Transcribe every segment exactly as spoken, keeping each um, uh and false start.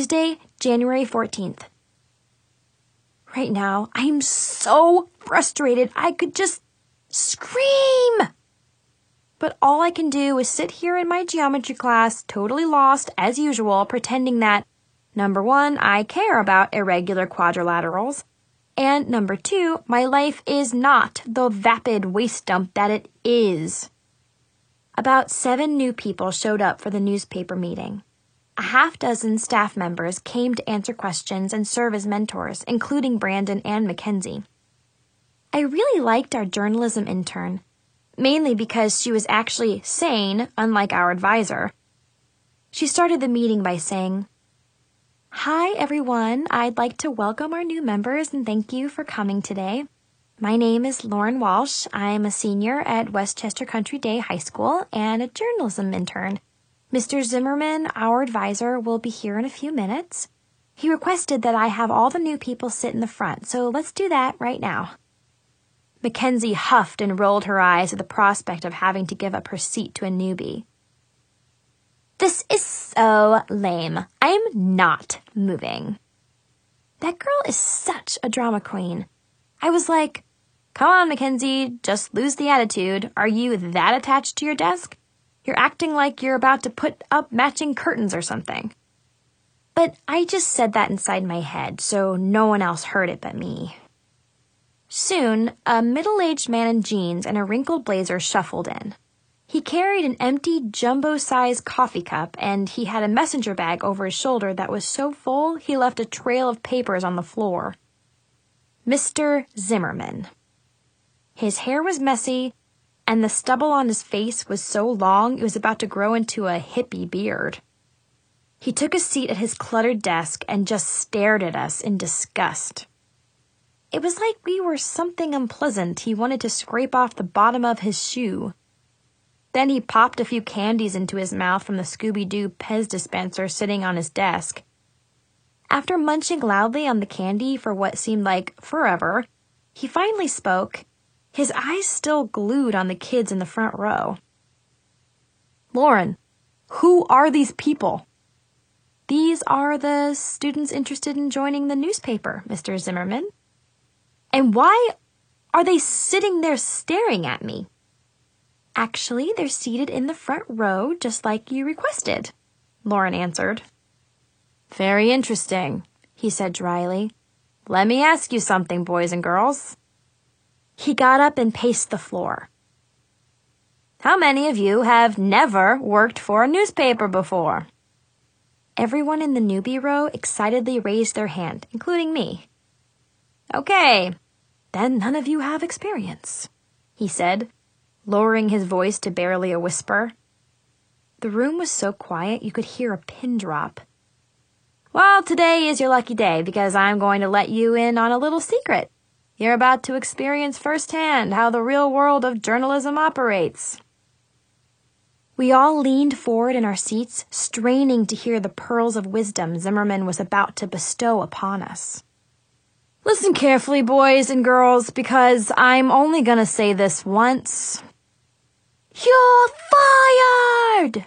Tuesday, January fourteenth. Right now, I'm so frustrated I could just scream. But all I can do is sit here in my geometry class, totally lost as usual, pretending that, number one, I care about irregular quadrilaterals, and number two, my life is not the vapid waste dump that it is. About seven new people showed up for the newspaper meeting. A half dozen staff members came to answer questions and serve as mentors, including Brandon and Mackenzie. I really liked our journalism intern, mainly because she was actually sane, unlike our advisor. She started the meeting by saying, "Hi, everyone. I'd like to welcome our new members and thank you for coming today. My name is Lauren Walsh. I'm a senior at Westchester Country Day High School and a journalism intern. Mister Zimmerman, our advisor, will be here in a few minutes. He requested that I have all the new people sit in the front, so let's do that right now." Mackenzie huffed and rolled her eyes at the prospect of having to give up her seat to a newbie. "This is so lame. I'm not moving." That girl is such a drama queen. I was like, "Come on, Mackenzie, just lose the attitude. Are you that attached to your desk? You're acting like you're about to put up matching curtains or something." But I just said that inside my head, so no one else heard it but me. Soon, a middle-aged man in jeans and a wrinkled blazer shuffled in. He carried an empty, jumbo-sized coffee cup, and he had a messenger bag over his shoulder that was so full he left a trail of papers on the floor. Mister Zimmerman. His hair was messy, and the stubble on his face was so long it was about to grow into a hippie beard. He took a seat at his cluttered desk and just stared at us in disgust. It was like we were something unpleasant he wanted to scrape off the bottom of his shoe. Then he popped a few candies into his mouth from the Scooby-Doo Pez dispenser sitting on his desk. After munching loudly on the candy for what seemed like forever, he finally spoke, his eyes still glued on the kids in the front row. "Lauren, who are these people?" "These are the students interested in joining the newspaper, Mister Zimmerman." "And why are they sitting there staring at me?" "Actually, they're seated in the front row, just like you requested," Lauren answered. "Very interesting," he said dryly. "Let me ask you something, boys and girls." He got up and paced the floor. "How many of you have never worked for a newspaper before?" Everyone in the newbie row excitedly raised their hand, including me. "Okay, then none of you have experience," he said, lowering his voice to barely a whisper. The room was so quiet you could hear a pin drop. "Well, today is your lucky day because I'm going to let you in on a little secret. You're about to experience firsthand how the real world of journalism operates." We all leaned forward in our seats, straining to hear the pearls of wisdom Zimmerman was about to bestow upon us. "Listen carefully, boys and girls, because I'm only going to say this once. You're fired!"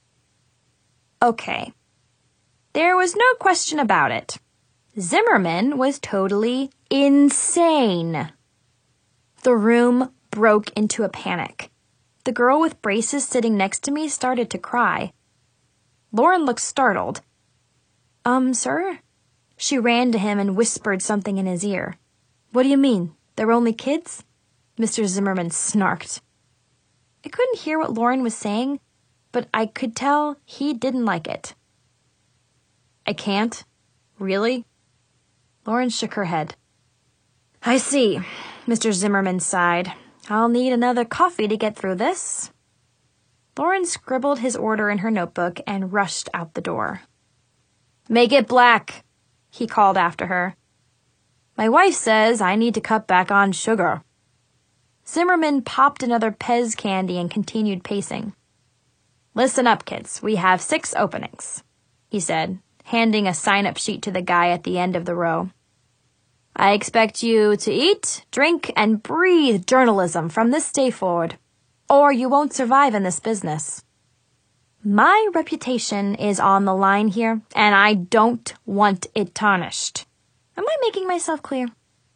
Okay. There was no question about it. Zimmerman was totally insane. The room broke into a panic. The girl with braces sitting next to me started to cry. Lauren looked startled. Um, sir?" She ran to him and whispered something in his ear. "What do you mean? They're only kids?" Mister Zimmerman snarked. I couldn't hear what Lauren was saying, but I could tell he didn't like it. "I can't? Really?" Lauren shook her head. "I see," Mister Zimmerman sighed. "I'll need another coffee to get through this." Lauren scribbled his order in her notebook and rushed out the door. "Make it black," he called after her. "My wife says I need to cut back on sugar." Zimmerman popped another Pez candy and continued pacing. "Listen up, kids. We have six openings," he said, handing a sign-up sheet to the guy at the end of the row. "I expect you to eat, drink, and breathe journalism from this day forward, or you won't survive in this business." My reputation is on the line here, and I don't want it tarnished. Am I making myself clear?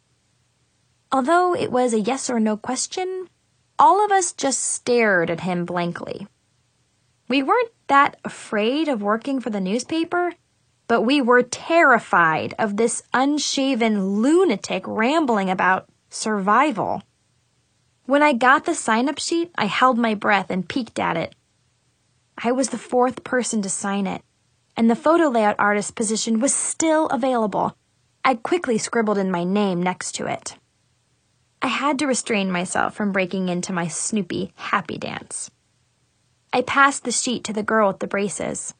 Although it was a yes or no question, all of us just stared at him blankly. We weren't that afraid of working for the newspaper, but we were terrified of this unshaven lunatic rambling about survival. When I got the sign-up sheet, I held my breath and peeked at it. I was the fourth person to sign it, and the photo layout artist position was still available. I quickly scribbled in my name next to it. I had to restrain myself from breaking into my Snoopy happy dance. I passed the sheet to the girl with the braces.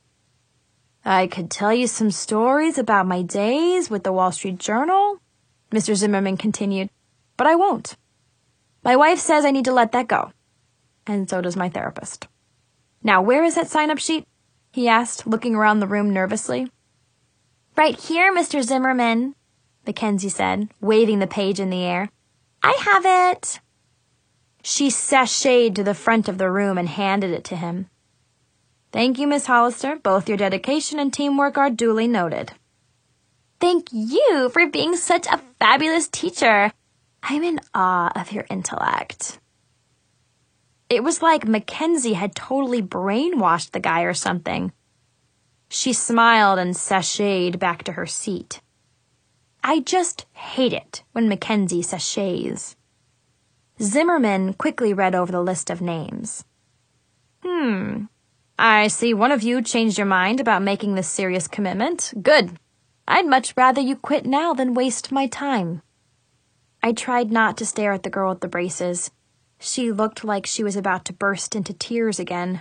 I could tell you some stories about my days with the Wall Street Journal, Mister Zimmerman continued, but I won't. My wife says I need to let that go, and so does my therapist. Now, where is that sign-up sheet? He asked, looking around the room nervously. Right here, Mister Zimmerman, Mackenzie said, waving the page in the air. I have it. She sashayed to the front of the room and handed it to him. Thank you, Miss Hollister. Both your dedication and teamwork are duly noted. Thank you for being such a fabulous teacher. I'm in awe of your intellect. It was like Mackenzie had totally brainwashed the guy or something. She smiled and sashayed back to her seat. I just hate it when Mackenzie sashays. Zimmerman quickly read over the list of names. Hmm, I see one of you changed your mind about making this serious commitment. Good. I'd much rather you quit now than waste my time. I tried not to stare at the girl with the braces. She looked like she was about to burst into tears again.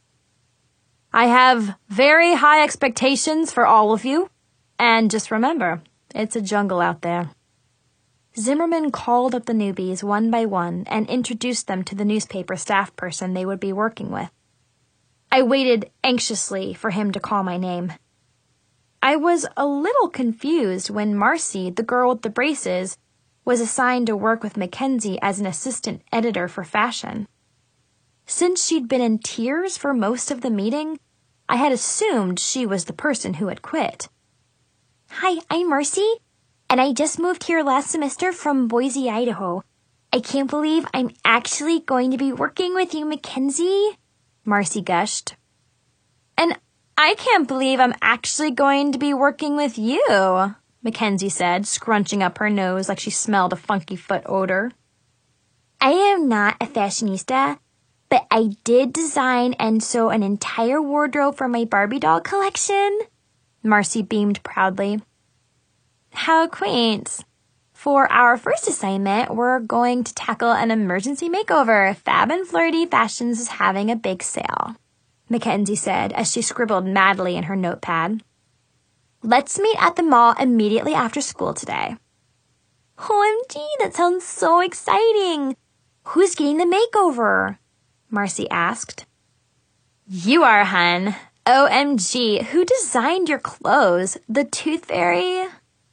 I have very high expectations for all of you, and just remember, it's a jungle out there. Zimmerman called up the newbies one by one and introduced them to the newspaper staff person they would be working with. I waited anxiously for him to call my name. I was a little confused when Marcy, the girl with the braces, was assigned to work with Mackenzie as an assistant editor for fashion. Since she'd been in tears for most of the meeting, I had assumed she was the person who had quit. Hi, I'm Marcy, and I just moved here last semester from Boise, Idaho. I can't believe I'm actually going to be working with you, Mackenzie, Marcy gushed. And I can't believe I'm actually going to be working with you, Mackenzie said, scrunching up her nose like she smelled a funky foot odor. I am not a fashionista, but I did design and sew an entire wardrobe for my Barbie doll collection, Marcy beamed proudly. How quaint. For our first assignment, we're going to tackle an emergency makeover. Fab and Flirty Fashions is having a big sale, Mackenzie said as she scribbled madly in her notepad. Let's meet at the mall immediately after school today. O M G, that sounds so exciting. Who's getting the makeover? Marcy asked. You are, hun. O M G, who designed your clothes? The Tooth Fairy?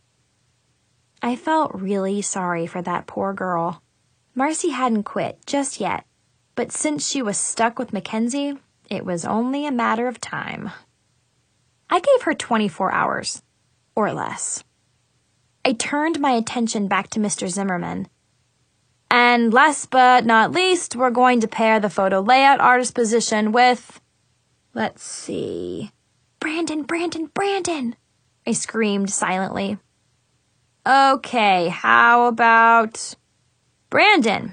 I felt really sorry for that poor girl. Marcy hadn't quit just yet, but since she was stuck with Mackenzie, it was only a matter of time. I gave her twenty-four hours, or less. I turned my attention back to Mister Zimmerman. And last but not least, we're going to pair the photo layout artist position with, let's see, Brandon, Brandon, Brandon, I screamed silently. Okay, how about Brandon?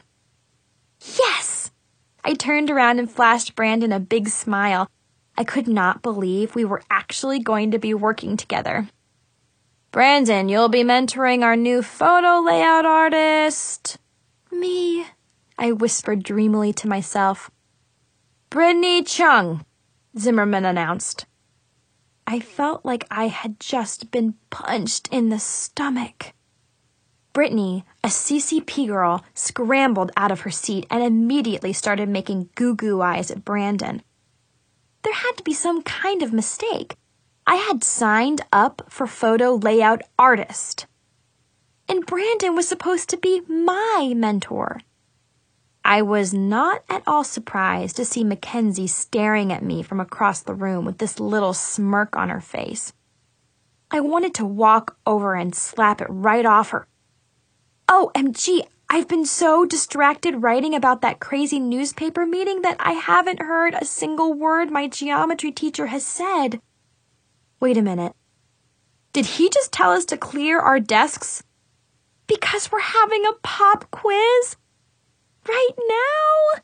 Yes! I turned around and flashed Brandon a big smile. I could not believe we were actually going to be working together. Brandon, you'll be mentoring our new photo layout artist. Me, I whispered dreamily to myself. Brittany Chung, Zimmerman announced. I felt like I had just been punched in the stomach. Brittany, a C C P girl, scrambled out of her seat and immediately started making goo-goo eyes at Brandon. There had to be some kind of mistake. I had signed up for photo layout artist. And Brandon was supposed to be my mentor. I was not at all surprised to see Mackenzie staring at me from across the room with this little smirk on her face. I wanted to walk over and slap it right off her. O M G, I've been so distracted writing about that crazy newspaper meeting that I haven't heard a single word my geometry teacher has said. Wait a minute. Did he just tell us to clear our desks? Because we're having a pop quiz? Right now?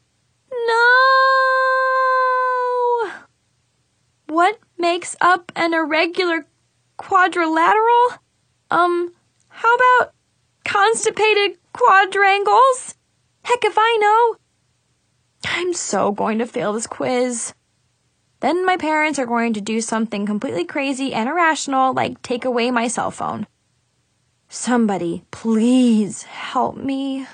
No! What makes up an irregular quadrilateral? Um, how about constipated quadrangles? Heck if I know. I'm so going to fail this quiz. Then my parents are going to do something completely crazy and irrational, like take away my cell phone. Somebody, please help me.